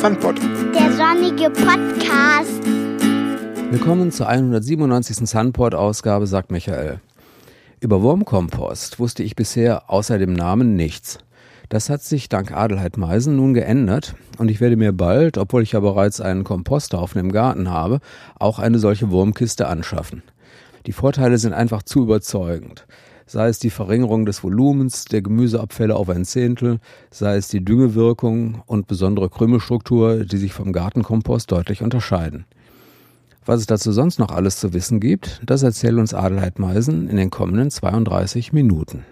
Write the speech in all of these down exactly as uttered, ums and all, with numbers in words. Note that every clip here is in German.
Sunpod. Der sonnige Podcast. Willkommen zur hundertsiebenundneunzigsten Sunpod-Ausgabe, sagt Michael. Über Wurmkompost wusste ich bisher außer dem Namen nichts. Das hat sich dank Adelheid Meisen nun geändert und ich werde mir bald, obwohl ich ja bereits einen Komposthaufen im Garten habe, auch eine solche Wurmkiste anschaffen. Die Vorteile sind einfach zu überzeugend. Sei es die Verringerung des Volumens der Gemüseabfälle auf ein Zehntel, sei es die Düngewirkung und besondere Krümelstruktur, die sich vom Gartenkompost deutlich unterscheiden. Was es dazu sonst noch alles zu wissen gibt, das erzählt uns Adelheid Meisen in den kommenden zweiunddreißig Minuten.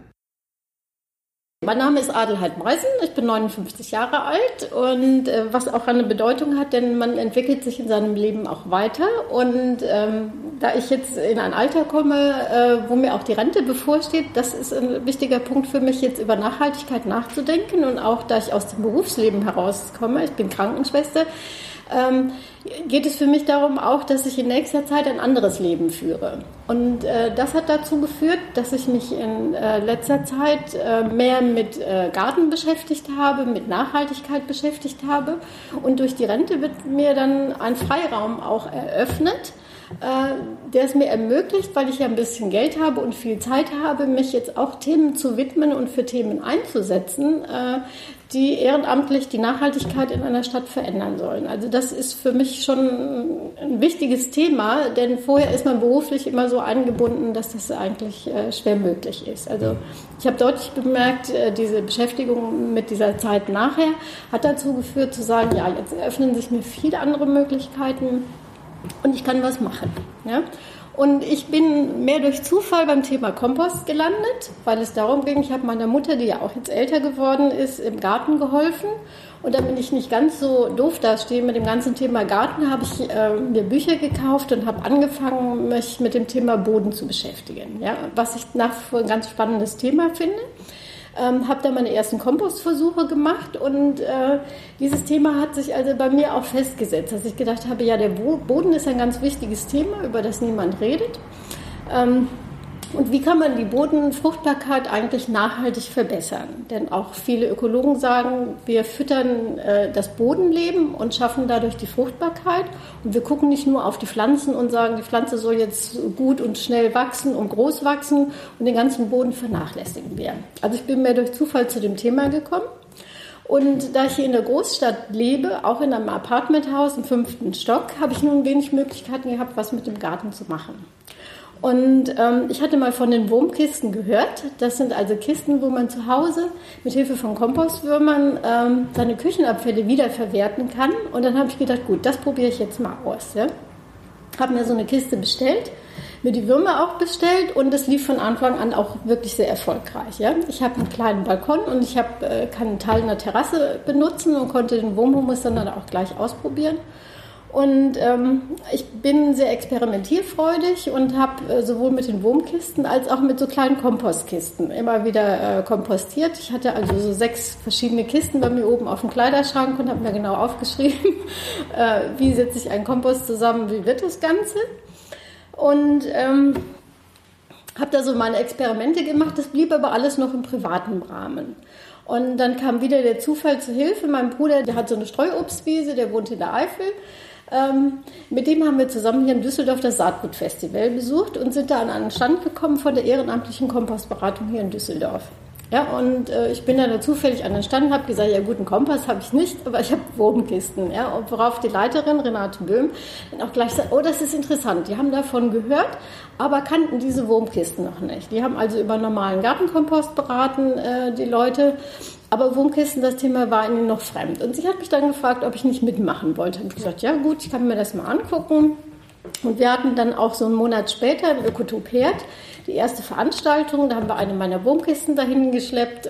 Mein Name ist Adelheid Meisen, ich bin neunundfünfzig Jahre alt und äh, was auch eine Bedeutung hat, denn man entwickelt sich in seinem Leben auch weiter und ähm, da ich jetzt in ein Alter komme, äh, wo mir auch die Rente bevorsteht, das ist ein wichtiger Punkt für mich, jetzt über Nachhaltigkeit nachzudenken und auch da ich aus dem Berufsleben herauskomme, ich bin Krankenschwester, ähm, geht es für mich darum auch, dass ich in nächster Zeit ein anderes Leben führe. Und äh, das hat dazu geführt, dass ich mich in äh, letzter Zeit äh, mehr mit äh, Garten beschäftigt habe, mit Nachhaltigkeit beschäftigt habe. Und durch die Rente wird mir dann ein Freiraum auch eröffnet, äh, der es mir ermöglicht, weil ich ja ein bisschen Geld habe und viel Zeit habe, mich jetzt auch Themen zu widmen und für Themen einzusetzen, äh, die ehrenamtlich die Nachhaltigkeit in einer Stadt verändern sollen. Also das ist für mich schon ein wichtiges Thema, denn vorher ist man beruflich immer so eingebunden, dass das eigentlich äh, schwer möglich ist. Also ich habe deutlich bemerkt, äh, diese Beschäftigung mit dieser Zeit nachher hat dazu geführt zu sagen, ja, jetzt eröffnen sich mir viele andere Möglichkeiten und ich kann was machen. Ja? Und ich bin mehr durch Zufall beim Thema Kompost gelandet, weil es darum ging, ich habe meiner Mutter, die ja auch jetzt älter geworden ist, im Garten geholfen. Und damit ich nicht ganz so doof dastehe mit dem ganzen Thema Garten, habe ich äh, mir Bücher gekauft und habe angefangen, mich mit dem Thema Boden zu beschäftigen. Ja, was ich nach wie vor ein ganz spannendes Thema finde. Ähm, habe da meine ersten Kompostversuche gemacht und äh, dieses Thema hat sich also bei mir auch festgesetzt, dass ich gedacht habe, ja, der Bo- Boden ist ein ganz wichtiges Thema, über das niemand redet. Ähm, und wie kann man die Bodenfruchtbarkeit eigentlich nachhaltig verbessern? Denn auch viele Ökologen sagen, wir füttern äh, das Bodenleben und schaffen dadurch die Fruchtbarkeit. Und wir gucken nicht nur auf die Pflanzen und sagen, die Pflanze soll jetzt gut und schnell wachsen und groß wachsen und den ganzen Boden vernachlässigen wir. Also ich bin mehr durch Zufall zu dem Thema gekommen. Und da ich hier in der Großstadt lebe, auch in einem Apartmenthaus im fünften Stock, habe ich nun wenig Möglichkeiten gehabt, was mit dem Garten zu machen. Und ähm, ich hatte mal von den Wurmkisten gehört. Das sind also Kisten, wo man zu Hause mit Hilfe von Kompostwürmern ähm, seine Küchenabfälle wiederverwerten kann. Und dann habe ich gedacht, gut, das probiere ich jetzt mal aus. Ja? Habe mir so eine Kiste bestellt, mir die Würmer auch bestellt und das lief von Anfang an auch wirklich sehr erfolgreich. Ja? Ich habe einen kleinen Balkon und ich hab, äh, kann einen Teil einer Terrasse benutzen und konnte den Wurmhumus dann auch gleich ausprobieren. Und ähm, ich bin sehr experimentierfreudig und habe äh, sowohl mit den Wurmkisten als auch mit so kleinen Kompostkisten immer wieder äh, kompostiert. Ich hatte also so sechs verschiedene Kisten bei mir oben auf dem Kleiderschrank und habe mir genau aufgeschrieben, äh, wie setze ich einen Kompost zusammen, wie wird das Ganze. Und ähm, habe da so meine Experimente gemacht, das blieb aber alles noch im privaten Rahmen. Und dann kam wieder der Zufall zu Hilfe. Mein Bruder, der hat so eine Streuobstwiese, der wohnt in der Eifel. Ähm, mit dem haben wir zusammen hier in Düsseldorf das Saatgutfestival besucht und sind da an einen Stand gekommen von der ehrenamtlichen Kompostberatung hier in Düsseldorf. Ja, und äh, ich bin dann da zufällig an den Stand und habe gesagt, ja gut, einen Kompost habe ich nicht, aber ich habe Wurmkisten. Ja, und worauf die Leiterin, Renate Böhm, dann auch gleich sagt, oh, das ist interessant, die haben davon gehört, aber kannten diese Wurmkisten noch nicht. Die haben also über normalen Gartenkompost beraten, äh, die Leute, aber Wurmkisten, das Thema war ihnen noch fremd. Und sie hat mich dann gefragt, ob ich nicht mitmachen wollte. Und ich habe gesagt, ja gut, ich kann mir das mal angucken. Und wir hatten dann auch so einen Monat später im Ökotop Herd die erste Veranstaltung. Da haben wir eine meiner Wurmkisten dahin geschleppt.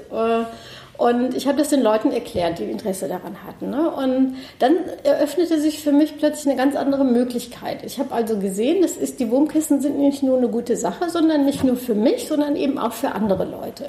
Und ich habe das den Leuten erklärt, die Interesse daran hatten. Und dann eröffnete sich für mich plötzlich eine ganz andere Möglichkeit. Ich habe also gesehen, das ist, die Wurmkisten sind nicht nur eine gute Sache, sondern nicht nur für mich, sondern eben auch für andere Leute.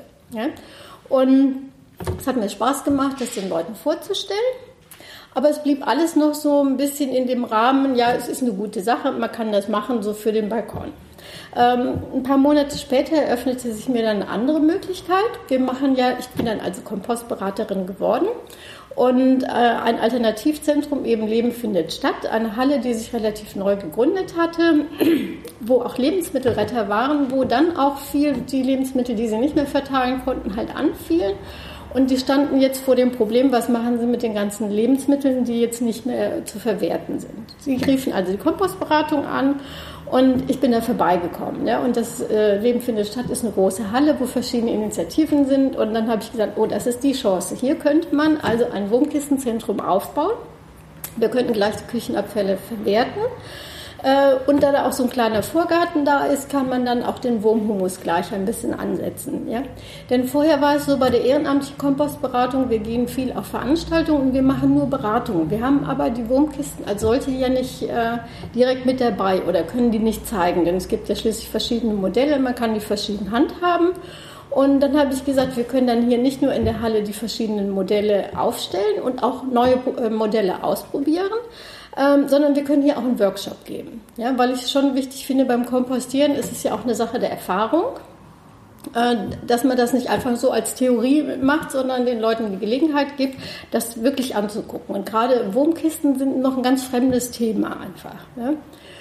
Und es hat mir Spaß gemacht, das den Leuten vorzustellen. Aber es blieb alles noch so ein bisschen in dem Rahmen, ja, es ist eine gute Sache, man kann das machen, so für den Balkon. Ähm, ein paar Monate später eröffnete sich mir dann eine andere Möglichkeit. Wir machen ja, ich bin dann also Kompostberaterin geworden Und äh, ein Alternativzentrum, eben Leben findet statt, eine Halle, die sich relativ neu gegründet hatte, wo auch Lebensmittelretter waren, wo dann auch viel die Lebensmittel, die sie nicht mehr verteilen konnten, halt anfielen. Und die standen jetzt vor dem Problem, was machen sie mit den ganzen Lebensmitteln, die jetzt nicht mehr zu verwerten sind. Sie riefen also die Kompostberatung an und ich bin da vorbeigekommen. Ja? Und das äh, Leben findet statt ist eine große Halle, wo verschiedene Initiativen sind. Und dann habe ich gesagt, oh, das ist die Chance. Hier könnte man also ein Wurmkistenzentrum aufbauen. Wir könnten gleich die Küchenabfälle verwerten. Und da da auch so ein kleiner Vorgarten da ist, kann man dann auch den Wurmhumus gleich ein bisschen ansetzen. Ja? Denn vorher war es so bei der ehrenamtlichen Kompostberatung, wir gehen viel auf Veranstaltungen und wir machen nur Beratungen. Wir haben aber die Wurmkisten als solche ja nicht äh, direkt mit dabei oder können die nicht zeigen, denn es gibt ja schließlich verschiedene Modelle, man kann die verschieden handhaben. Und dann habe ich gesagt, wir können dann hier nicht nur in der Halle die verschiedenen Modelle aufstellen und auch neue äh, Modelle ausprobieren, Ähm, sondern wir können hier auch einen Workshop geben. Ja, weil ich es schon wichtig finde, beim Kompostieren ist es ja auch eine Sache der Erfahrung, äh, dass man das nicht einfach so als Theorie macht, sondern den Leuten die Gelegenheit gibt, das wirklich anzugucken. Und gerade Wurmkisten sind noch ein ganz fremdes Thema einfach. Ja?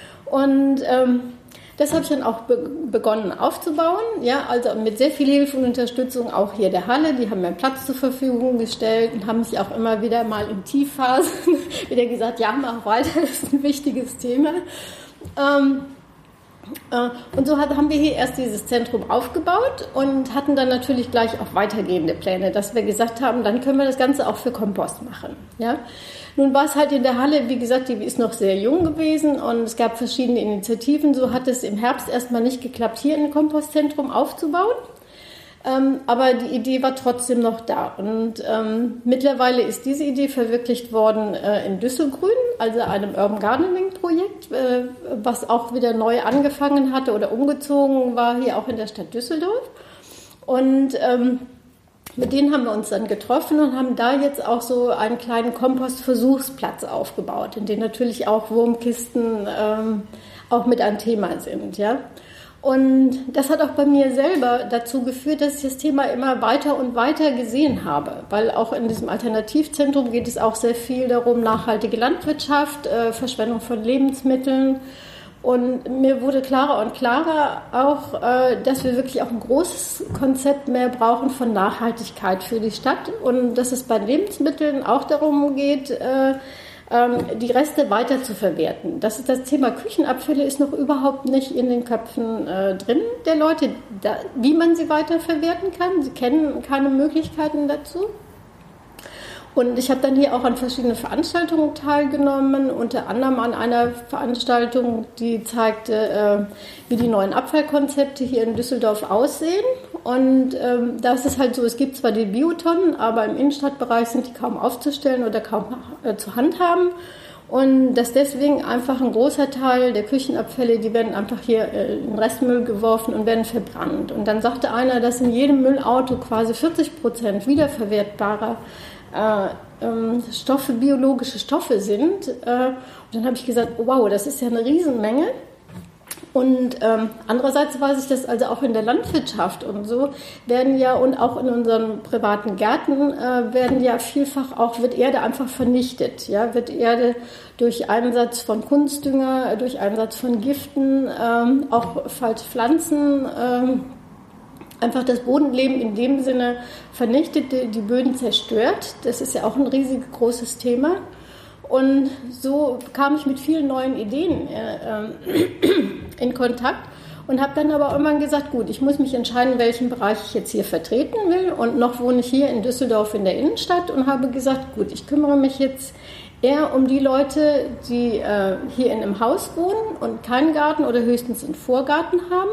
Und ähm, das habe ich dann auch be- begonnen aufzubauen, ja, also mit sehr viel Hilfe und Unterstützung auch hier der Halle. Die haben mir Platz zur Verfügung gestellt und haben sich auch immer wieder mal in Tiefphasen wieder gesagt, ja, mach weiter, das ist ein wichtiges Thema. Ähm, äh, und so hat, haben wir hier erst dieses Zentrum aufgebaut und hatten dann natürlich gleich auch weitergehende Pläne, dass wir gesagt haben, dann können wir das Ganze auch für Kompost machen, ja. Nun war es halt in der Halle, wie gesagt, die ist noch sehr jung gewesen und es gab verschiedene Initiativen. So hat es im Herbst erstmal nicht geklappt, hier ein Kompostzentrum aufzubauen. Ähm, aber die Idee war trotzdem noch da. Und ähm, mittlerweile ist diese Idee verwirklicht worden äh, in Düsselgrün, also einem Urban Gardening Projekt, äh, was auch wieder neu angefangen hatte oder umgezogen war, hier auch in der Stadt Düsseldorf. Und ähm, mit denen haben wir uns dann getroffen und haben da jetzt auch so einen kleinen Kompostversuchsplatz aufgebaut, in dem natürlich auch Wurmkisten ähm, auch mit ein Thema sind. Ja? Und das hat auch bei mir selber dazu geführt, dass ich das Thema immer weiter und weiter gesehen habe, weil auch in diesem Alternativzentrum geht es auch sehr viel darum, nachhaltige Landwirtschaft, äh, Verschwendung von Lebensmitteln. Und mir wurde klarer und klarer auch, dass wir wirklich auch ein großes Konzept mehr brauchen von Nachhaltigkeit für die Stadt und dass es bei Lebensmitteln auch darum geht, die Reste weiter zu verwerten. Das, das Thema Küchenabfälle ist noch überhaupt nicht in den Köpfen drin der Leute, wie man sie weiterverwerten kann. Sie kennen keine Möglichkeiten dazu. Und ich habe dann hier auch an verschiedenen Veranstaltungen teilgenommen, unter anderem an einer Veranstaltung, die zeigte, äh, wie die neuen Abfallkonzepte hier in Düsseldorf aussehen. Und ähm, da ist es halt so, es gibt zwar die Biotonnen, aber im Innenstadtbereich sind die kaum aufzustellen oder kaum äh, zu handhaben. Und dass deswegen einfach ein großer Teil der Küchenabfälle, die werden einfach hier äh, in Restmüll geworfen und werden verbrannt. Und dann sagte einer, dass in jedem Müllauto quasi vierzig Prozent wiederverwertbarer Äh, ähm, Stoffe, biologische Stoffe sind. Äh, und dann habe ich gesagt, oh, wow, das ist ja eine Riesenmenge. Und ähm, andererseits weiß ich, dass also auch in der Landwirtschaft und so werden ja und auch in unseren privaten Gärten äh, werden ja vielfach auch, wird Erde einfach vernichtet. Ja, wird Erde durch Einsatz von Kunstdünger, durch Einsatz von Giften, ähm, auch falsche Pflanzen, ähm, einfach das Bodenleben in dem Sinne vernichtet, die Böden zerstört. Das ist ja auch ein riesig großes Thema. Und so kam ich mit vielen neuen Ideen äh, in Kontakt und habe dann aber irgendwann gesagt, gut, ich muss mich entscheiden, welchen Bereich ich jetzt hier vertreten will. Und noch wohne ich hier in Düsseldorf in der Innenstadt und habe gesagt, gut, ich kümmere mich jetzt eher um die Leute, die äh, hier in einem Haus wohnen und keinen Garten oder höchstens einen Vorgarten haben.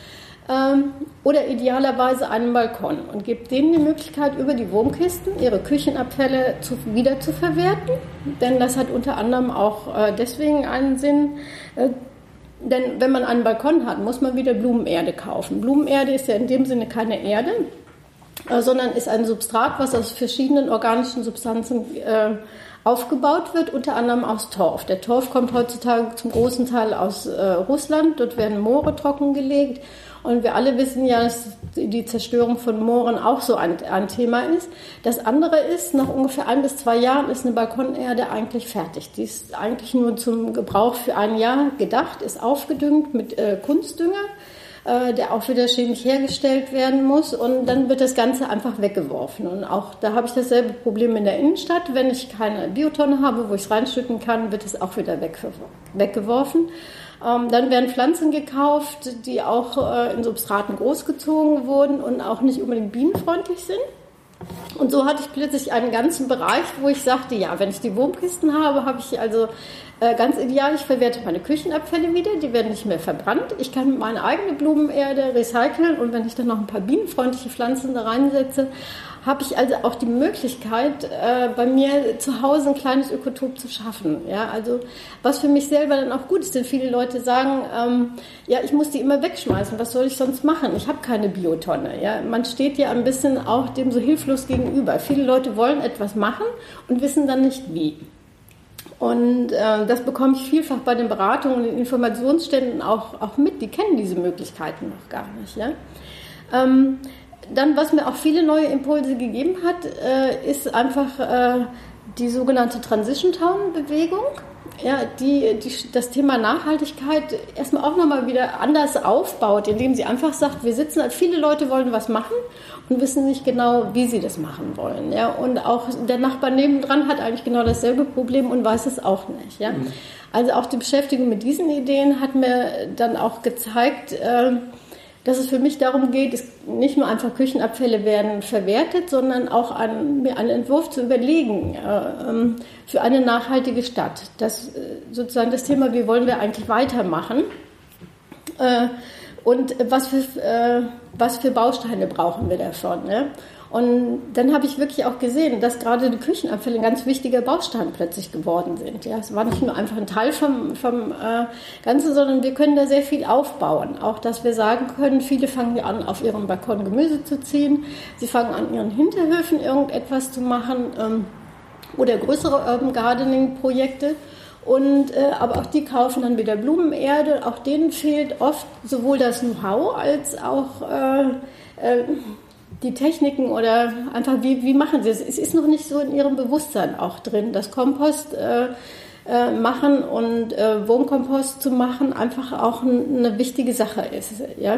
Oder idealerweise einen Balkon und gibt denen die Möglichkeit, über die Wurmkisten ihre Küchenabfälle zu, wieder zu verwerten. Denn das hat unter anderem auch äh, deswegen einen Sinn, äh, denn wenn man einen Balkon hat, muss man wieder Blumenerde kaufen. Blumenerde ist ja in dem Sinne keine Erde, äh, sondern ist ein Substrat, was aus verschiedenen organischen Substanzen äh, aufgebaut wird, unter anderem aus Torf. Der Torf kommt heutzutage zum großen Teil aus äh, Russland. Dort werden Moore trockengelegt. Und wir alle wissen ja, dass die Zerstörung von Mooren auch so ein, ein Thema ist. Das andere ist, nach ungefähr ein bis zwei Jahren ist eine Balkonerde eigentlich fertig. Die ist eigentlich nur zum Gebrauch für ein Jahr gedacht, ist aufgedüngt mit äh, Kunstdünger, äh, der auch wieder chemisch hergestellt werden muss. Und dann wird das Ganze einfach weggeworfen. Und auch da habe ich dasselbe Problem in der Innenstadt. Wenn ich keine Biotonne habe, wo ich es reinschütten kann, wird es auch wieder weggeworfen. Dann werden Pflanzen gekauft, die auch in Substraten großgezogen wurden und auch nicht unbedingt bienenfreundlich sind. Und so hatte ich plötzlich einen ganzen Bereich, wo ich sagte, ja, wenn ich die Wurmkisten habe, habe ich also äh, ganz ideal, ich verwerte meine Küchenabfälle wieder, die werden nicht mehr verbrannt. Ich kann meine eigene Blumenerde recyceln und wenn ich dann noch ein paar bienenfreundliche Pflanzen da reinsetze, habe ich also auch die Möglichkeit, äh, bei mir zu Hause ein kleines Ökotop zu schaffen. Ja, also was für mich selber dann auch gut ist, denn viele Leute sagen, ähm, ja, ich muss die immer wegschmeißen, was soll ich sonst machen? Ich habe keine Biotonne. Ja, man steht ja ein bisschen auch dem so hilflos gegenüber. Viele Leute wollen etwas machen und wissen dann nicht wie. Und äh, das bekomme ich vielfach bei den Beratungen und den Informationsständen auch, auch mit. Die kennen diese Möglichkeiten noch gar nicht. Ja. Ähm, Dann, was mir auch viele neue Impulse gegeben hat, äh, ist einfach äh, die sogenannte Transition Town Bewegung, ja, die, die das Thema Nachhaltigkeit erstmal auch nochmal wieder anders aufbaut, indem sie einfach sagt, wir sitzen, viele Leute wollen was machen und wissen nicht genau, wie sie das machen wollen. Ja, und auch der Nachbar nebendran hat eigentlich genau dasselbe Problem und weiß es auch nicht. Ja. Mhm. Also auch die Beschäftigung mit diesen Ideen hat mir dann auch gezeigt, äh, dass es für mich darum geht, es nicht nur einfach Küchenabfälle werden verwertet, sondern auch an, mir einen Entwurf zu überlegen äh, für eine nachhaltige Stadt. Das äh, sozusagen das Thema, wie wollen wir eigentlich weitermachen äh, und was für, äh, was für Bausteine brauchen wir davon. Ne? Und dann habe ich wirklich auch gesehen, dass gerade die Küchenabfälle ein ganz wichtiger Baustein plötzlich geworden sind. Ja, es war nicht nur einfach ein Teil vom, vom äh, Ganzen, sondern wir können da sehr viel aufbauen. Auch, dass wir sagen können, viele fangen an, auf ihrem Balkon Gemüse zu ziehen. Sie fangen an, ihren Hinterhöfen irgendetwas zu machen ähm, oder größere Urban Gardening Projekte. Und, äh, aber auch die kaufen dann wieder Blumenerde. Auch denen fehlt oft sowohl das Know-how als auch äh, äh, die Techniken oder einfach, wie, wie machen sie es? Es ist noch nicht so in ihrem Bewusstsein auch drin, dass Kompost äh, äh, machen und äh, Wurmkompost zu machen einfach auch ein, eine wichtige Sache ist. Ja?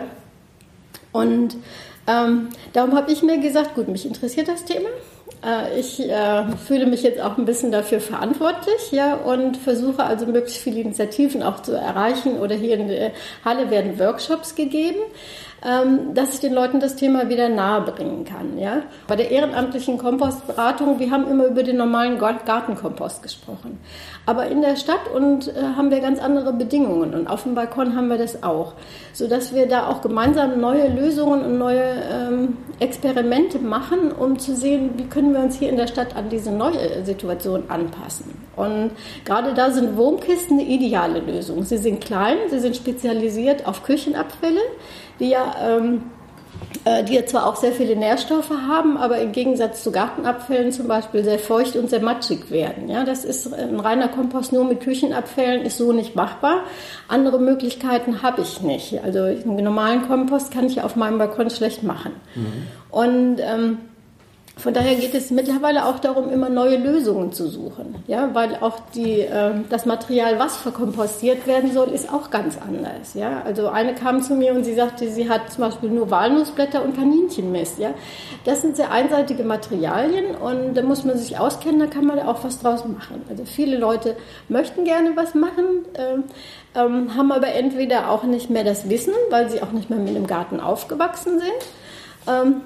Und ähm, darum habe ich mir gesagt, gut, mich interessiert das Thema. Äh, ich äh, fühle mich jetzt auch ein bisschen dafür verantwortlich, ja, und versuche also möglichst viele Initiativen auch zu erreichen. Oder hier in der Halle werden Workshops gegeben, dass ich den Leuten das Thema wieder nahe bringen kann. Ja? Bei der ehrenamtlichen Kompostberatung, wir haben immer über den normalen Gartenkompost gesprochen. Aber in der Stadt und, äh, haben wir ganz andere Bedingungen und auf dem Balkon haben wir das auch. Sodass wir da auch gemeinsam neue Lösungen und neue ähm, Experimente machen, um zu sehen, wie können wir uns hier in der Stadt an diese neue Situation anpassen. Und gerade da sind Wurmkisten eine ideale Lösung. Sie sind klein, sie sind spezialisiert auf Küchenabfälle, die ja, ähm, äh, die ja zwar auch sehr viele Nährstoffe haben, aber im Gegensatz zu Gartenabfällen zum Beispiel sehr feucht und sehr matschig werden. Ja, das ist ein reiner Kompost nur mit Küchenabfällen ist so nicht machbar. Andere Möglichkeiten habe ich nicht. Also einen normalen Kompost kann ich auf meinem Balkon schlecht machen. Mhm. Und ähm, von daher geht es mittlerweile auch darum, immer neue Lösungen zu suchen, ja, weil auch die, äh, das Material, was verkompostiert werden soll, ist auch ganz anders. Ja. Also eine kam zu mir und sie sagte, sie hat zum Beispiel nur Walnussblätter und Kaninchenmist. Ja. Das sind sehr einseitige Materialien und da muss man sich auskennen, da kann man auch was draus machen. Also viele Leute möchten gerne was machen, äh, ähm, haben aber entweder auch nicht mehr das Wissen, weil sie auch nicht mehr mit dem Garten aufgewachsen sind. Ähm,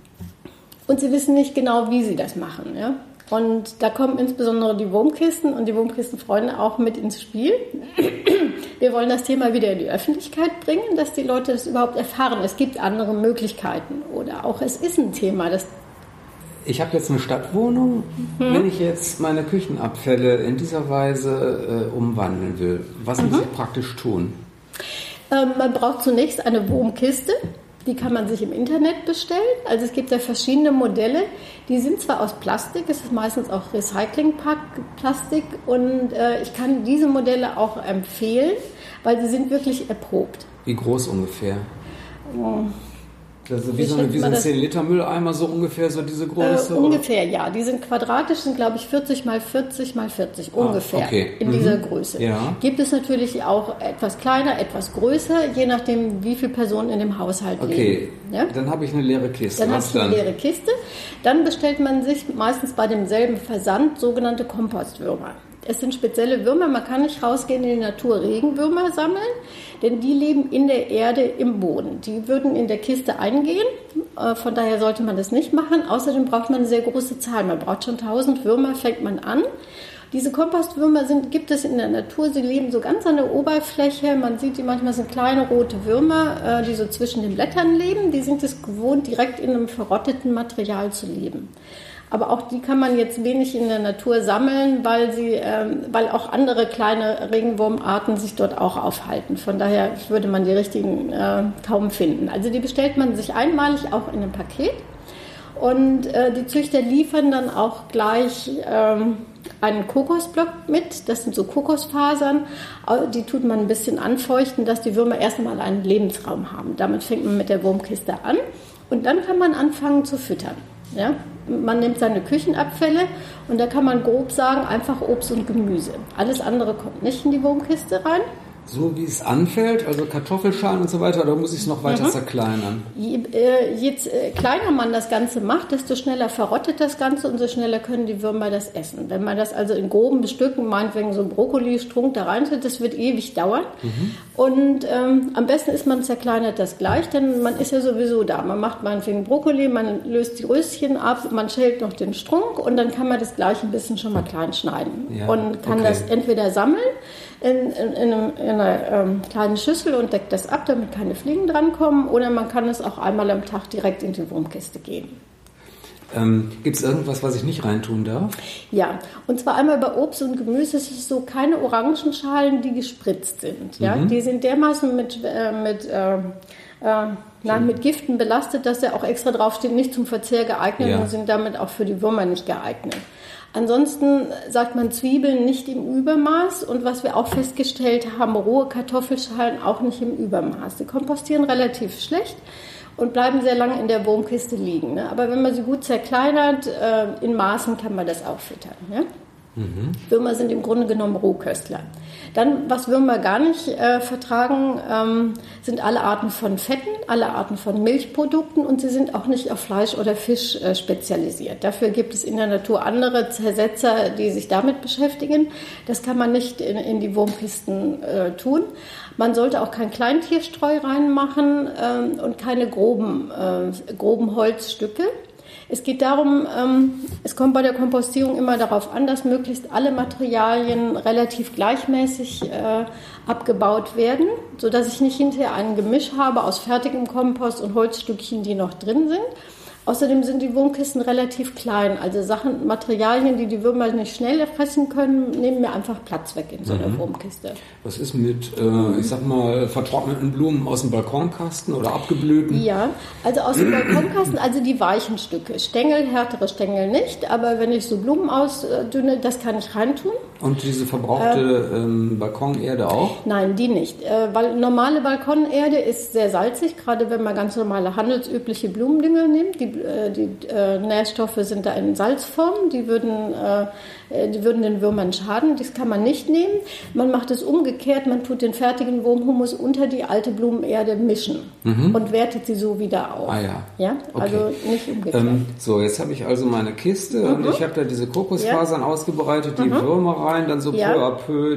Und sie wissen nicht genau, wie sie das machen. Ja? Und da kommen insbesondere die Wurmkisten und die Wurmkistenfreunde auch mit ins Spiel. Wir wollen das Thema wieder in die Öffentlichkeit bringen, dass die Leute das überhaupt erfahren. Es gibt andere Möglichkeiten oder auch es ist ein Thema. Das ich habe jetzt eine Stadtwohnung. Mhm. Wenn ich jetzt meine Küchenabfälle in dieser Weise äh, umwandeln will, was mhm. muss ich praktisch tun? Ähm, man braucht zunächst eine Wurmkiste. Die kann man sich im Internet bestellen. Also es gibt ja verschiedene Modelle. Die sind zwar aus Plastik, es ist meistens auch Recyclingplastik und äh, ich kann diese Modelle auch empfehlen, weil sie sind wirklich erprobt. Wie groß ungefähr? Oh. Also wie, wie so, eine, wie so ein zehn Liter Mülleimer, so ungefähr, so diese Größe? Äh, ungefähr, ja. Die sind quadratisch, sind glaube ich vierzig mal vierzig mal vierzig, ah, ungefähr okay. in mhm. dieser Größe. Ja. Gibt es natürlich auch etwas kleiner, etwas größer, je nachdem, wie viele Personen in dem Haushalt okay. leben. Ja? Dann habe ich eine leere Kiste. Dann Was hast du eine dann? leere Kiste. Dann bestellt man sich meistens bei demselben Versand sogenannte Kompostwürmer. Es sind spezielle Würmer, man kann nicht rausgehen in die Natur Regenwürmer sammeln, denn die leben in der Erde im Boden. Die würden in der Kiste eingehen, von daher sollte man das nicht machen. Außerdem braucht man eine sehr große Zahl, man braucht schon tausend Würmer, fängt man an. Diese Kompostwürmer sind, gibt es in der Natur, sie leben so ganz an der Oberfläche, man sieht die manchmal, sind kleine rote Würmer, die so zwischen den Blättern leben, die sind es gewohnt, direkt in einem verrotteten Material zu leben. Aber auch die kann man jetzt wenig in der Natur sammeln, weil sie, ähm, weil auch andere kleine Regenwurmarten sich dort auch aufhalten. Von daher würde man die richtigen äh, kaum finden. Also die bestellt man sich einmalig auch in einem Paket. Und äh, die Züchter liefern dann auch gleich ähm, einen Kokosblock mit. Das sind so Kokosfasern. Die tut man ein bisschen anfeuchten, dass die Würmer erst einmal einen Lebensraum haben. Damit fängt man mit der Wurmkiste an. Und dann kann man anfangen zu füttern. Ja? Man nimmt seine Küchenabfälle und da kann man grob sagen, einfach Obst und Gemüse. Alles andere kommt nicht in die Wurmkiste rein. So wie es anfällt, also Kartoffelschalen und so weiter, oder muss ich es noch weiter mhm. zerkleinern? Je, äh, je äh, kleiner man das Ganze macht, desto schneller verrottet das Ganze und so schneller können die Würmer das essen. Wenn man das also in groben Stücken, meinetwegen so einen Brokkoli-Strunk da reintut, das wird ewig dauern. Mhm. Und ähm, am besten ist man zerkleinert das gleich, denn man ist ja sowieso da. Man macht meinetwegen Brokkoli, man löst die Röschen ab, man schält noch den Strunk und dann kann man das gleich ein bisschen schon mal klein schneiden. Ja, und kann okay. das entweder sammeln, in, in, in, einem, in einer ähm, kleinen Schüssel und deckt das ab, damit keine Fliegen drankommen. Oder man kann es auch einmal am Tag direkt in die Wurmkiste geben. Ähm, Gibt es irgendwas, was ich nicht reintun darf? Ja, und zwar einmal bei Obst und Gemüse ist es so, keine Orangenschalen, die gespritzt sind. Ja? Mhm. Die sind dermaßen mit, äh, mit, äh, äh, na, mit Giften belastet, dass da auch extra draufsteht, nicht zum Verzehr geeignet ja. und sind damit auch für die Würmer nicht geeignet. Ansonsten sagt man Zwiebeln nicht im Übermaß und was wir auch festgestellt haben, rohe Kartoffelschalen auch nicht im Übermaß. Sie kompostieren relativ schlecht und bleiben sehr lange in der Wurmkiste liegen. Ne? Aber wenn man sie gut zerkleinert, äh, in Maßen kann man das auch füttern. Ja? Mhm. Würmer sind im Grunde genommen Rohköstler. Dann, was Würmer gar nicht äh, vertragen, ähm, sind alle Arten von Fetten, alle Arten von Milchprodukten und sie sind auch nicht auf Fleisch oder Fisch äh, spezialisiert. Dafür gibt es in der Natur andere Zersetzer, die sich damit beschäftigen. Das kann man nicht in, in die Wurmkisten äh, tun. Man sollte auch kein Kleintierstreu reinmachen ähm, und keine groben, äh, groben Holzstücke. Es geht darum, ähm, es kommt bei der Kompostierung immer darauf an, dass möglichst alle Materialien relativ gleichmäßig äh, abgebaut werden, sodass ich nicht hinterher ein Gemisch habe aus fertigem Kompost und Holzstückchen, die noch drin sind. Außerdem sind die Wurmkisten relativ klein, also Sachen, Materialien, die die Würmer nicht schnell fressen können, nehmen mir einfach Platz weg in so einer mhm. Wurmkiste. Was ist mit, äh, ich sag mal, vertrockneten Blumen aus dem Balkonkasten oder abgeblühten? Ja, also aus dem Balkonkasten, also die weichen Stücke, Stängel, härtere Stängel nicht, aber wenn ich so Blumen ausdünne, das kann ich reintun. Und diese verbrauchte äh, ähm, Balkonerde auch? Nein, die nicht, äh, weil normale Balkonerde ist sehr salzig, gerade wenn man ganz normale handelsübliche Blumendünger nimmt, die Die äh, Nährstoffe sind da in Salzform, die würden, äh, die würden den Würmern schaden. Das kann man nicht nehmen. Man macht es umgekehrt, man tut den fertigen Wurmhumus unter die alte Blumenerde mischen mhm. und wertet sie so wieder auf. Ah ja. Ja? Okay. Also nicht umgekehrt. Ähm, so, jetzt habe ich also meine Kiste mhm. und ich habe da diese Kokosfasern ja. ausgebreitet, die mhm. Würmer rein, dann so ja. peu à peu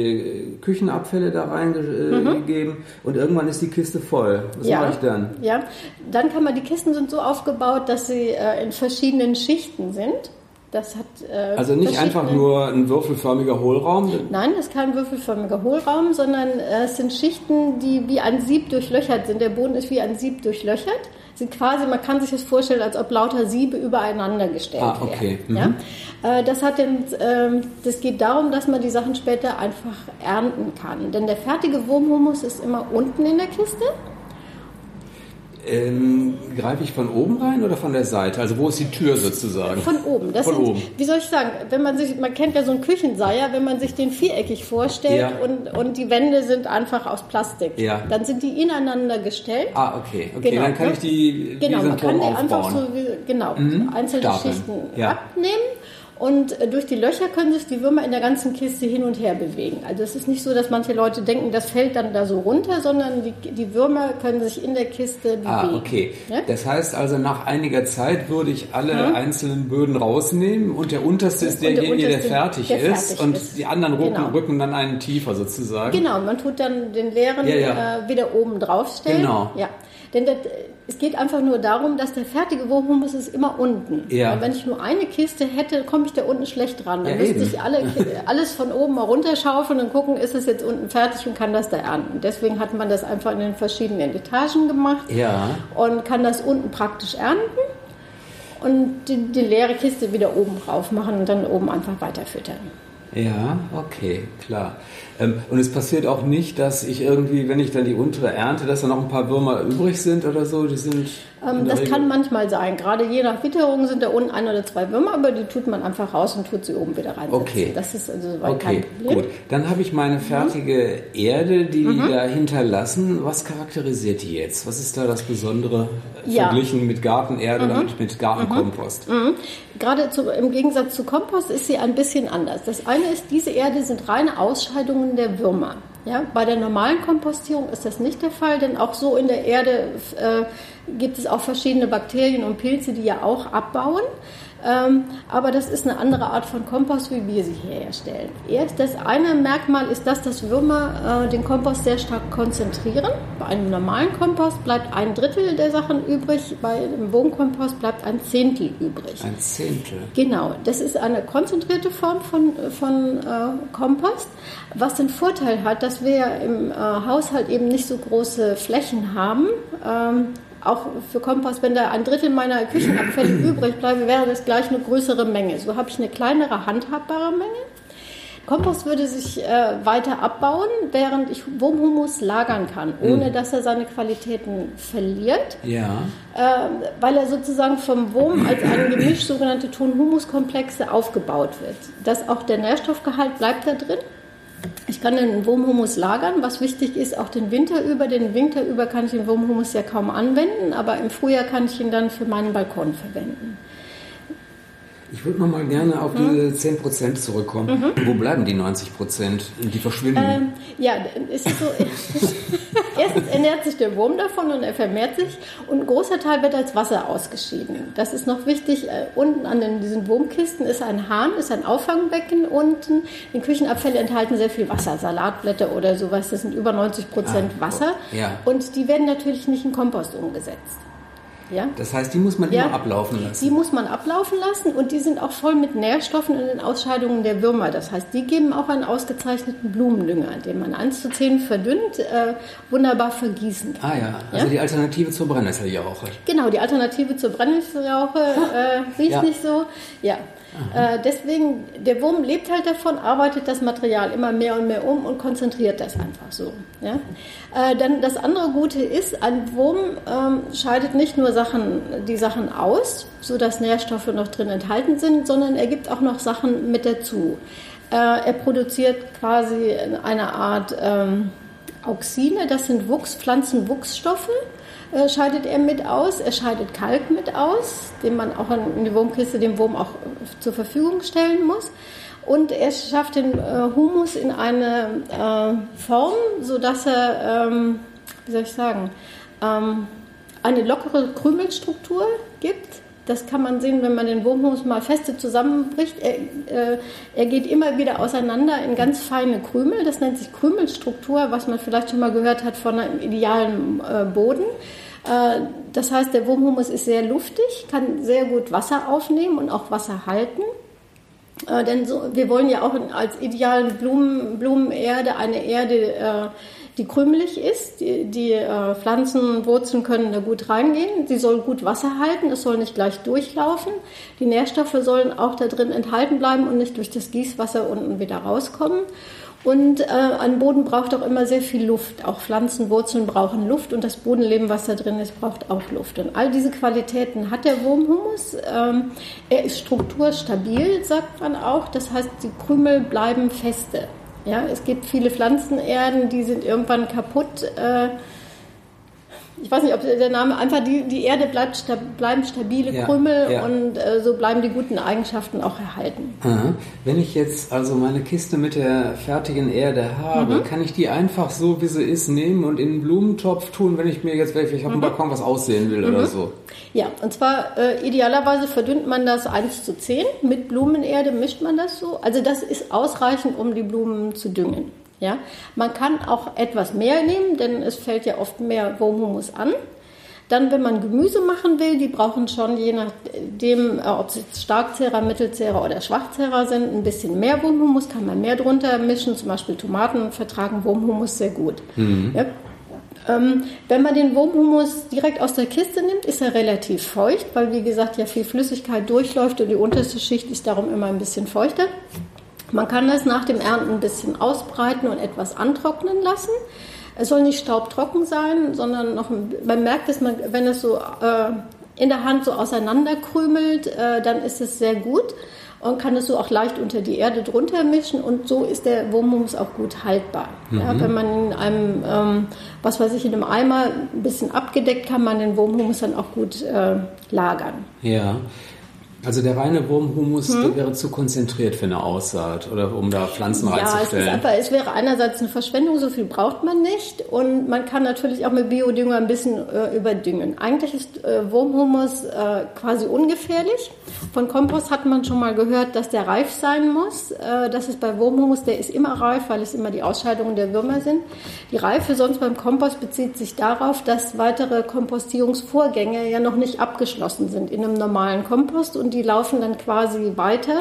die Küchenabfälle da reingegeben mhm. und irgendwann ist die Kiste voll. Was ja. mache ich dann? Ja, dann kann man, die Kisten sind so aufgebaut, dass sie äh, in verschiedenen Schichten sind. Das hat, äh, also nicht einfach nur ein würfelförmiger Hohlraum? Nein, es ist kein würfelförmiger Hohlraum, sondern äh, es sind Schichten, die wie ein Sieb durchlöchert sind. Der Boden ist wie ein Sieb durchlöchert. Sind quasi, man kann sich das vorstellen, als ob lauter Siebe übereinander gestellt ah, okay. werden. Mhm. Ja? Äh, das, hat den, äh, das geht darum, dass man die Sachen später einfach ernten kann. Denn der fertige Wurmhumus ist immer unten in der Kiste. Ähm, greife ich von oben rein oder von der Seite? Also wo ist die Tür sozusagen? Von oben. Das von sind, oben. Wie soll ich sagen, wenn man sich, man kennt ja so einen Küchenseier, wenn man sich den viereckig vorstellt ja. und, und die Wände sind einfach aus Plastik. Ja. Dann sind die ineinander gestellt. Ah, okay. Okay, genau, dann kann ne? ich die Genau, man kann die aufbauen. einfach so wie, genau, mhm. einzelne Stapeln. Schichten ja. abnehmen. Und durch die Löcher können sich die Würmer in der ganzen Kiste hin und her bewegen. Also es ist nicht so, dass manche Leute denken, das fällt dann da so runter, sondern die, die Würmer können sich in der Kiste bewegen. Ah, okay. Ja? Das heißt also, nach einiger Zeit würde ich alle mhm. einzelnen Böden rausnehmen und der unterste ist derjenige, der, der fertig der ist fertig und ist. die anderen rücken, genau. rücken dann einen tiefer sozusagen. Genau, man tut dann den leeren ja, ja. Äh, wieder oben draufstellen. Genau. Ja. Denn das, es geht einfach nur darum, dass der fertige Wurmhumus ist immer unten. Ja. Weil wenn ich nur eine Kiste hätte, komme ich da unten schlecht ran. Dann ja, müsste eben. ich alle, alles von oben mal runterschaufeln und gucken, ist es jetzt unten fertig und kann das da ernten. Deswegen hat man das einfach in den verschiedenen Etagen gemacht ja. und kann das unten praktisch ernten und die, die leere Kiste wieder oben drauf machen und dann oben einfach weiter füttern. Ja, okay, klar. Ähm, und es passiert auch nicht, dass ich irgendwie, wenn ich dann die untere ernte, dass da noch ein paar Würmer übrig sind oder so? Die sind ähm, das Regel kann manchmal sein. Gerade je nach Witterung sind da unten ein oder zwei Würmer, aber die tut man einfach raus und tut sie oben wieder rein. Okay. Das ist also soweit okay, kein Problem. Gut. Dann habe ich meine fertige mhm. Erde, die mhm. da hinterlassen. Was charakterisiert die jetzt? Was ist da das Besondere ja. verglichen mit Gartenerde mhm. oder mit, mit Gartenkompost? Mhm. Gerade zu, im Gegensatz zu Kompost ist sie ein bisschen anders. Das eine ist, diese Erde sind reine Ausscheidungen der Würmer. Ja, bei der normalen Kompostierung ist das nicht der Fall, denn auch so in der Erde äh, gibt es auch verschiedene Bakterien und Pilze, die ja auch abbauen. Ähm, aber das ist eine andere Art von Kompost, wie wir sie hier herstellen. Erst das eine Merkmal ist, dass das Würmer äh, den Kompost sehr stark konzentrieren. Bei einem normalen Kompost bleibt ein Drittel der Sachen übrig, bei einem Wurmkompost bleibt ein Zehntel übrig. Ein Zehntel? Genau, das ist eine konzentrierte Form von, von äh, Kompost, was den Vorteil hat, dass wir im äh, Haushalt eben nicht so große Flächen haben. Ähm, Auch für Kompost, wenn da ein Drittel meiner Küchenabfälle übrig bleibe, wäre das gleich eine größere Menge. So habe ich eine kleinere, handhabbare Menge. Kompost würde sich äh, weiter abbauen, während ich Wurmhumus lagern kann, ohne mhm. dass er seine Qualitäten verliert. Ja. Äh, weil er sozusagen vom Wurm als ein Gemisch sogenannte Ton-Humus-Komplexe aufgebaut wird. Dass auch der Nährstoffgehalt bleibt da drin. Ich kann den Wurmhumus lagern, was wichtig ist, auch den Winter über. Den Winter über kann ich den Wurmhumus ja kaum anwenden, aber im Frühjahr kann ich ihn dann für meinen Balkon verwenden. Ich würde noch mal gerne auf mhm. diese zehn Prozent zurückkommen. Mhm. Wo bleiben die neunzig Prozent? Die verschwinden. Ähm, ja, es ist so. Erstens ernährt sich der Wurm davon und er vermehrt sich und ein großer Teil wird als Wasser ausgeschieden. Das ist noch wichtig. Äh, unten an den, diesen Wurmkisten ist ein Hahn, ist ein Auffangbecken unten. Die Küchenabfälle enthalten sehr viel Wasser, Salatblätter oder sowas. Das sind über neunzig Prozent ah, Wasser. Ja. Und die werden natürlich nicht in Kompost umgesetzt. Ja? Das heißt, die muss man ja, immer ablaufen lassen? Die muss man ablaufen lassen und die sind auch voll mit Nährstoffen in den Ausscheidungen der Würmer. Das heißt, die geben auch einen ausgezeichneten Blumendünger, den man eins zu zehn verdünnt, äh, wunderbar vergießen kann. Ah ja, also ja? die Alternative zur Brennnesseljauche. Genau, die Alternative zur Brennnesseljauche äh, riecht ja. nicht so. Ja. Äh, deswegen, der Wurm lebt halt davon, arbeitet das Material immer mehr und mehr um und konzentriert das einfach so. Ja? Äh, dann das andere Gute ist, ein Wurm ähm, scheidet nicht nur Sachen, die Sachen aus, sodass Nährstoffe noch drin enthalten sind, sondern er gibt auch noch Sachen mit dazu. Äh, er produziert quasi eine Art ähm, Auxine, das sind Wuchs, Pflanzenwuchsstoffe. Äh, scheidet er mit aus. Er scheidet Kalk mit aus, den man auch in die Wurmkiste dem Wurm auch zur Verfügung stellen muss. Und er schafft den äh, Humus in eine äh, Form, sodass er, ähm, wie soll ich sagen, ähm, eine lockere Krümelstruktur gibt. Das kann man sehen, wenn man den Wurmhumus mal feste zusammenbricht. Er, äh, er geht immer wieder auseinander in ganz feine Krümel. Das nennt sich Krümelstruktur, was man vielleicht schon mal gehört hat von einem idealen äh, Boden. Äh, das heißt, der Wurmhumus ist sehr luftig, kann sehr gut Wasser aufnehmen und auch Wasser halten. Äh, denn so, wir wollen ja auch als idealen Blumen, Blumenerde eine Erde, äh, die krümelig ist. Die, die äh, Pflanzen, Wurzeln können da gut reingehen. Sie soll gut Wasser halten, es soll nicht gleich durchlaufen. Die Nährstoffe sollen auch da drin enthalten bleiben und nicht durch das Gießwasser unten wieder rauskommen. Und äh, ein Boden braucht auch immer sehr viel Luft. Auch Pflanzenwurzeln brauchen Luft und das Bodenleben, was da drin ist, braucht auch Luft. Und all diese Qualitäten hat der Wurmhumus. Ähm, er ist strukturstabil, sagt man auch. Das heißt, die Krümel bleiben feste. Ja, es gibt viele Pflanzenerden, die sind irgendwann kaputt. Äh, Ich weiß nicht, ob der Name, einfach die, die Erde bleibt sta- bleiben stabile ja, Krümel ja. und äh, so bleiben die guten Eigenschaften auch erhalten. Aha. Wenn ich jetzt also meine Kiste mit der fertigen Erde habe, mhm. kann ich die einfach so, wie sie ist, nehmen und in einen Blumentopf tun, wenn ich mir jetzt vielleicht auf dem mhm. Balkon was aussehen will mhm. oder so? Ja, und zwar äh, idealerweise verdünnt man das eins zu zehn. Mit Blumenerde mischt man das so. Also das ist ausreichend, um die Blumen zu düngen. Ja, man kann auch etwas mehr nehmen, denn es fällt ja oft mehr Wurmhumus an. Dann, wenn man Gemüse machen will, die brauchen schon, je nachdem, ob sie Starkzehrer, Mittelzehrer oder Schwachzehrer sind, ein bisschen mehr Wurmhumus, kann man mehr drunter mischen. Zum Beispiel Tomaten vertragen Wurmhumus sehr gut. Mhm. Ja. Ähm, wenn man den Wurmhumus direkt aus der Kiste nimmt, ist er relativ feucht, weil, wie gesagt, ja viel Flüssigkeit durchläuft und die unterste Schicht ist darum immer ein bisschen feuchter. Man kann das nach dem Ernten ein bisschen ausbreiten und etwas antrocknen lassen. Es soll nicht staubtrocken sein, sondern noch, man merkt es, wenn es so äh, in der Hand so auseinanderkrümelt, äh, dann ist es sehr gut und kann es so auch leicht unter die Erde drunter mischen und so ist der Wurmhumus auch gut haltbar. Mhm. Ja, wenn man in einem, ähm, was weiß ich, in einem Eimer ein bisschen abgedeckt, kann man den Wurmhumus dann auch gut äh, lagern. Ja. Also der reine Wurmhumus hm? wäre zu konzentriert für eine Aussaat oder um da Pflanzen ja, reinzustellen. Ja, es, einfach, es wäre einerseits eine Verschwendung, so viel braucht man nicht und man kann natürlich auch mit Biodünger ein bisschen äh, überdüngen. Eigentlich ist äh, Wurmhumus äh, quasi ungefährlich. Von Kompost hat man schon mal gehört, dass der reif sein muss. Äh, das ist bei Wurmhumus, der ist immer reif, weil es immer die Ausscheidungen der Würmer sind. Die Reife sonst beim Kompost bezieht sich darauf, dass weitere Kompostierungsvorgänge ja noch nicht abgeschlossen sind in einem normalen Kompost und die laufen dann quasi weiter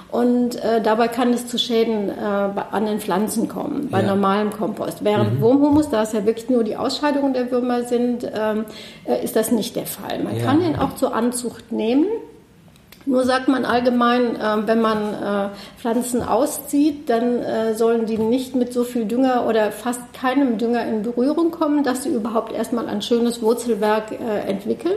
und äh, dabei kann es zu Schäden äh, an den Pflanzen kommen, bei ja. normalem Kompost. Während mhm. Wurmhumus, da es ja wirklich nur die Ausscheidungen der Würmer sind, ähm, äh, ist das nicht der Fall. Man ja. kann den auch zur Anzucht nehmen. Nur sagt man allgemein, äh, wenn man äh, Pflanzen auszieht, dann äh, sollen die nicht mit so viel Dünger oder fast keinem Dünger in Berührung kommen, dass sie überhaupt erstmal ein schönes Wurzelwerk äh, entwickeln.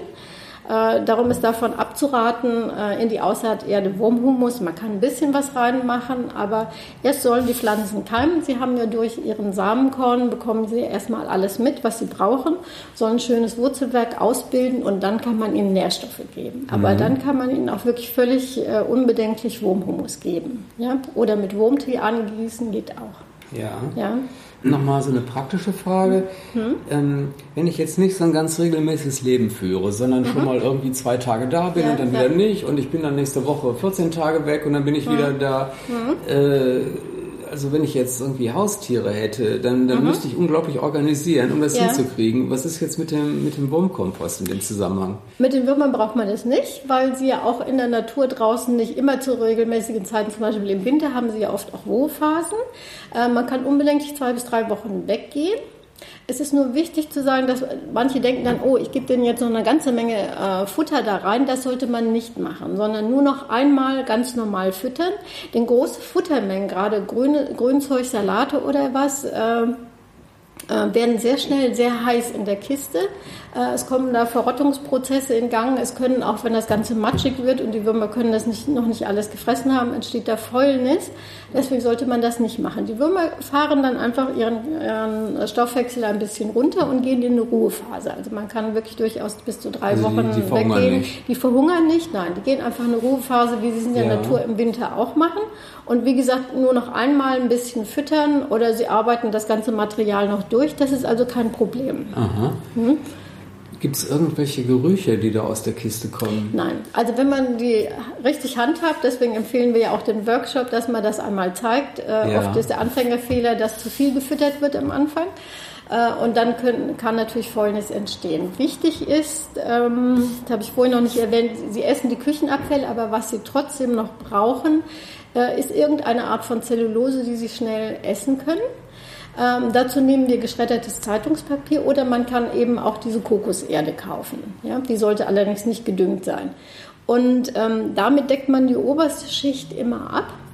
Äh, darum ist davon abzuraten, äh, in die Aussaaterde Wurmhumus. Man kann ein bisschen was reinmachen, aber erst sollen die Pflanzen keimen. Sie haben ja durch ihren Samenkorn, bekommen sie erstmal alles mit, was sie brauchen, sollen ein schönes Wurzelwerk ausbilden und dann kann man ihnen Nährstoffe geben. Aber mhm. dann kann man ihnen auch wirklich völlig äh, unbedenklich Wurmhumus geben. Ja? Oder mit Wurmtee angießen, geht auch. Ja. Ja. Nochmal so eine praktische Frage. Mhm. Ähm, wenn ich jetzt nicht so ein ganz regelmäßiges Leben führe, sondern mhm. schon mal irgendwie zwei Tage da bin ja, und dann ja. wieder nicht und ich bin dann nächste Woche vierzehn Tage weg und dann bin ich mhm. wieder da. Mhm. Äh, also wenn ich jetzt irgendwie Haustiere hätte, dann, dann mhm. müsste ich unglaublich organisieren, um das ja. hinzukriegen. Was ist jetzt mit dem, mit dem Wurmkompost in dem Zusammenhang? Mit den Würmern braucht man das nicht, weil sie ja auch in der Natur draußen nicht immer zu regelmäßigen Zeiten, zum Beispiel im Winter, haben sie ja oft auch Ruhephasen. Äh, man kann unbedenklich zwei bis drei Wochen weggehen. Es ist nur wichtig zu sagen, dass manche denken dann, oh, ich gebe denen jetzt noch eine ganze Menge äh, Futter da rein. Das sollte man nicht machen, sondern nur noch einmal ganz normal füttern. Denn große Futtermengen, gerade grüne, Grünzeug, Salate oder was, äh, äh, werden sehr schnell sehr heiß in der Kiste. Äh, es kommen da Verrottungsprozesse in Gang. Es können, auch wenn das Ganze matschig wird und die Würmer können das nicht, noch nicht alles gefressen haben, entsteht da Fäulnis. Deswegen sollte man das nicht machen. Die Würmer fahren dann einfach ihren, ihren Stoffwechsel ein bisschen runter und gehen in eine Ruhephase. Also man kann wirklich durchaus bis zu drei also Wochen die, die weggehen. Nicht. Die verhungern nicht, nein, die gehen einfach in eine Ruhephase, wie sie es in der ja. Natur im Winter auch machen. Und wie gesagt, nur noch einmal ein bisschen füttern oder sie arbeiten das ganze Material noch durch. Das ist also kein Problem. Aha. Hm? Gibt es irgendwelche Gerüche, die da aus der Kiste kommen? Nein, also wenn man die richtig handhabt, deswegen empfehlen wir ja auch den Workshop, dass man das einmal zeigt. Äh, ja. Oft ist der Anfängerfehler, dass zu viel gefüttert wird am Anfang. Äh, und dann können, kann natürlich Fäulnis entstehen. Wichtig ist, ähm, das habe ich vorhin noch nicht erwähnt, sie essen die Küchenabfälle, aber was sie trotzdem noch brauchen, äh, ist irgendeine Art von Zellulose, die sie schnell essen können. Ähm, dazu nehmen wir geschreddertes Zeitungspapier oder man kann eben auch diese Kokoserde kaufen. Ja? Die sollte allerdings nicht gedüngt sein. Und ähm, damit deckt man die oberste Schicht immer ab.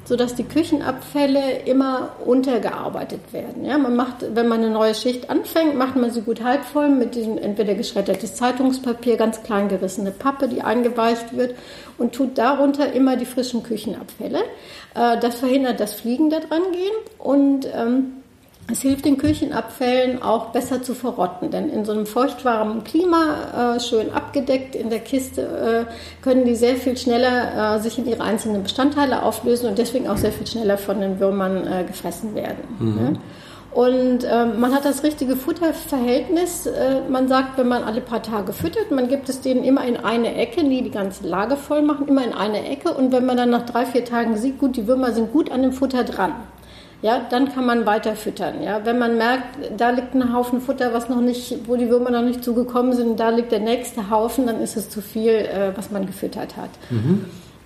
sodass die Küchenabfälle immer untergearbeitet werden. Ja, man macht, wenn man eine neue Schicht anfängt, macht man sie gut halbvoll mit diesem entweder geschreddertes Zeitungspapier, ganz klein gerissene Pappe, die eingeweicht wird und tut darunter immer die frischen Küchenabfälle. Das verhindert, dass Fliegen da dran gehen und ähm, es hilft den Küchenabfällen auch besser zu verrotten, denn in so einem feuchtwarmen Klima, äh, schön abgedeckt in der Kiste, äh, können die sehr viel schneller äh, sich in ihre einzelnen Bestandteile auflösen und deswegen auch sehr viel schneller von den Würmern äh, gefressen werden. Mhm. Ne? Und äh, man hat das richtige Futterverhältnis. Äh, man sagt, wenn man alle paar Tage füttert, man gibt es denen immer in eine Ecke, nie die ganze Lage voll machen, immer in eine Ecke. Und wenn man dann nach drei, vier Tagen sieht, gut, die Würmer sind gut an dem Futter dran, ja, dann kann man weiter füttern. Ja, wenn man merkt, da liegt ein Haufen Futter, was noch nicht, wo die Würmer noch nicht zugekommen sind, da liegt der nächste Haufen, dann ist es zu viel, äh, was man gefüttert hat. Mhm.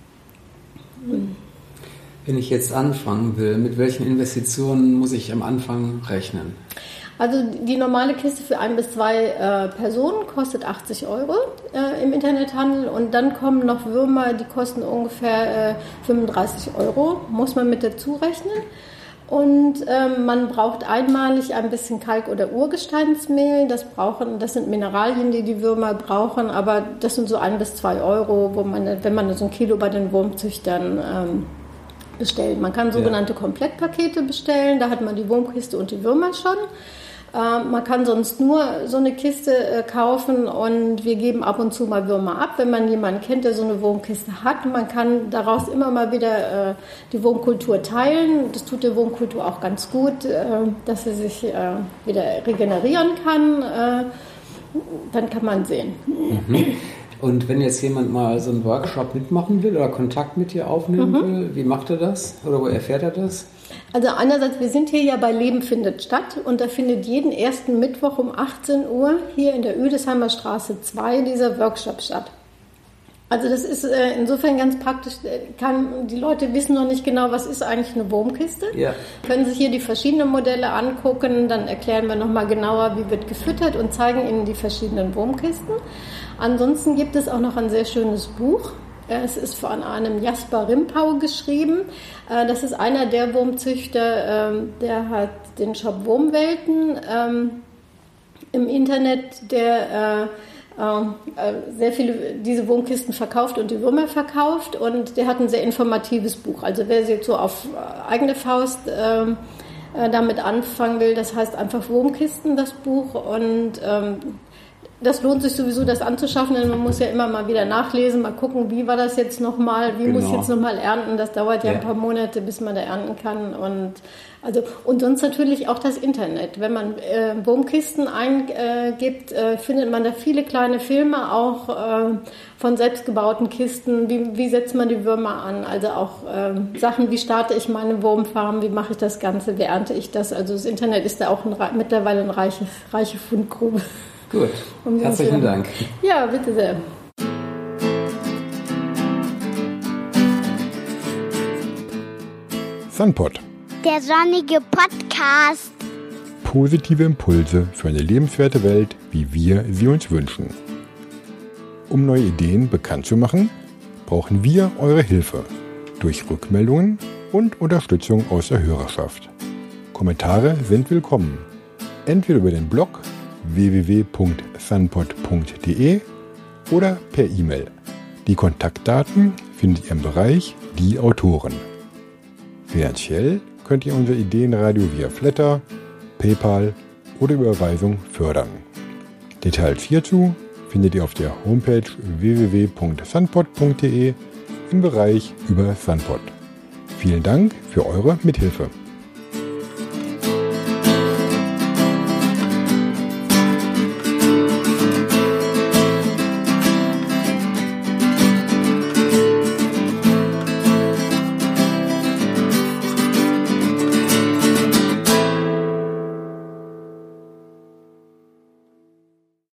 Mhm. Wenn ich jetzt anfangen will, mit welchen Investitionen muss ich am Anfang rechnen? Also die normale Kiste für ein bis zwei äh, Personen kostet achtzig Euro äh, im Internethandel und dann kommen noch Würmer, die kosten ungefähr äh, fünfunddreißig Euro, muss man mit dazu rechnen. Und ähm, man braucht einmalig ein bisschen Kalk- oder Urgesteinsmehl. Das brauchen, das sind Mineralien, die die Würmer brauchen, aber das sind so ein bis zwei Euro, wo man, wenn man so ein Kilo bei den Wurmzüchtern ähm, bestellt. Man kann sogenannte ja. Komplettpakete bestellen, da hat man die Wurmkiste und die Würmer schon. Äh, man kann sonst nur so eine Kiste äh, kaufen und wir geben ab und zu mal Würmer ab, wenn man jemanden kennt, der so eine Wurmkiste hat. Man kann daraus immer mal wieder äh, die Wurmkultur teilen. Das tut der Wurmkultur auch ganz gut, äh, dass sie sich äh, wieder regenerieren kann. Äh, dann kann man sehen. Mhm. Und wenn jetzt jemand mal so einen Workshop mitmachen will oder Kontakt mit dir aufnehmen mhm. will, wie macht er das oder wo erfährt er das? Also einerseits, wir sind hier ja bei Leben findet statt und da findet jeden ersten Mittwoch um achtzehn Uhr hier in der Oedesheimer Straße zwei dieser Workshop statt. Also das ist äh, insofern ganz praktisch, kann, die Leute wissen noch nicht genau, was ist eigentlich eine Wurmkiste. Ja. Können sich hier die verschiedenen Modelle angucken, dann erklären wir nochmal genauer, wie wird gefüttert und zeigen ihnen die verschiedenen Wurmkisten. Ansonsten gibt es auch noch ein sehr schönes Buch. Es ist von einem Jasper Rimpau geschrieben. Das ist einer der Wurmzüchter, der hat den Shop Wurmwelten im Internet, der sehr viele diese Wurmkisten verkauft und die Würmer verkauft. Und der hat ein sehr informatives Buch. Also wer jetzt so auf eigene Faust damit anfangen will, das heißt einfach Wurmkisten, das Buch. Und das lohnt sich sowieso, das anzuschaffen, denn man muss ja immer mal wieder nachlesen, mal gucken, wie war das jetzt nochmal, wie genau. muss ich jetzt nochmal ernten. Das dauert ja, ja ein paar Monate, bis man da ernten kann. Und, also, und sonst natürlich auch das Internet. Wenn man äh, Wurmkisten eingibt, äh, findet man da viele kleine Filme, auch äh, von selbstgebauten Kisten. Wie, wie setzt man die Würmer an? Also auch äh, Sachen, wie starte ich meine Wurmfarm, wie mache ich das Ganze, wie ernte ich das? Also das Internet ist da auch ein, mittlerweile eine reiche, reiche Fundgrube. Gut, um herzlichen Dank. Ja, bitte sehr. Sunpod. Der sonnige Podcast. Positive Impulse für eine lebenswerte Welt, wie wir sie uns wünschen. Um neue Ideen bekannt zu machen, brauchen wir eure Hilfe durch Rückmeldungen und Unterstützung aus der Hörerschaft. Kommentare sind willkommen. Entweder über den Blog w w w punkt sunpod punkt d e oder per E-Mail. Die Kontaktdaten findet ihr im Bereich Die Autoren. Finanziell könnt ihr unser Ideenradio via Flatter, PayPal oder Überweisung fördern. Details hierzu findet ihr auf der Homepage w w w punkt sunpod punkt d e im Bereich über Sunpod. Vielen Dank für eure Mithilfe.